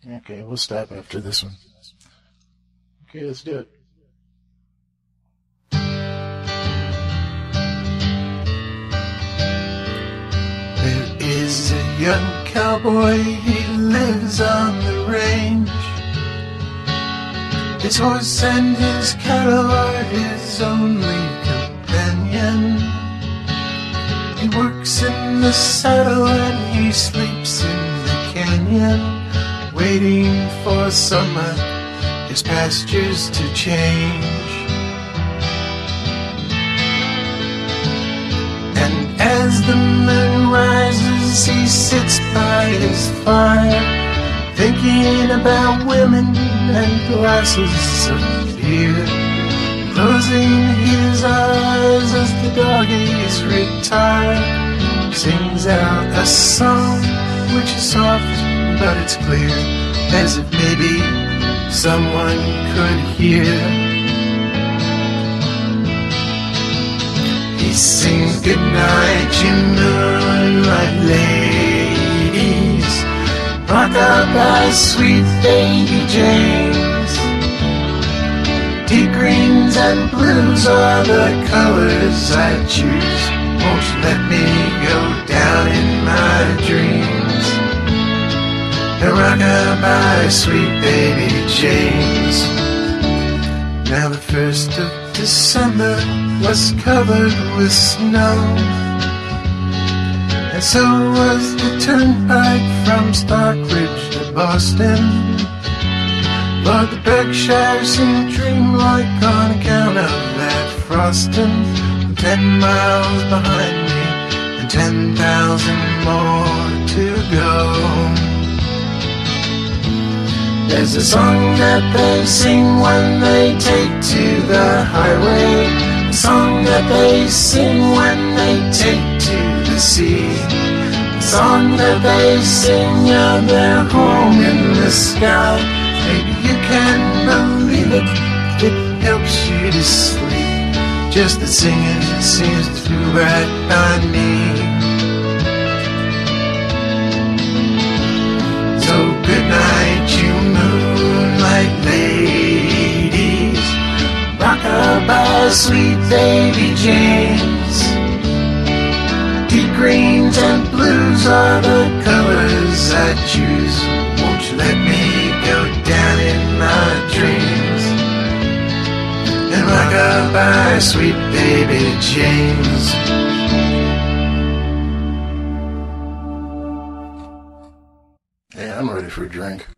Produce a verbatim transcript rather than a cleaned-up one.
Okay, we'll stop after this one. Okay, let's do it. There is a young cowboy, he lives on the range. His horse and his cattle are his only companion. He works in the saddle and he sleeps in the canyon, waiting for summer, his pastures to change. And as the moon rises, he sits by his fire, thinking about women and glasses of beer, closing his eyes as the doggies retire. Sings out a song which is soft, but it's clear, as if maybe someone could hear. He sings goodnight, you moonlight ladies, rock-a-bye, sweet baby James. Deep greens and blues are the colors I choose. Won't you let me go down in my dreams? And rock-a-bye, sweet baby James. Now the first of December was covered with snow, and so was the turnpike from Stockbridge to Boston. But the Berkshires seemed dreamlike on account of that frosting. Ten miles behind me and ten thousand more to go. There's a song that they sing when they take to the highway, a song that they sing when they take to the sea, a song that they sing of their home in the sky. Maybe you can believe it, it helps you to sleep. Just the singing seems to do right by me. So good night, you moonlight ladies, rock-a-bye, sweet baby James. Deep greens and blues are the colors I choose. Won't you let me go down in my dreams? And rock-a-bye, sweet baby James. Hey, I'm ready for a drink.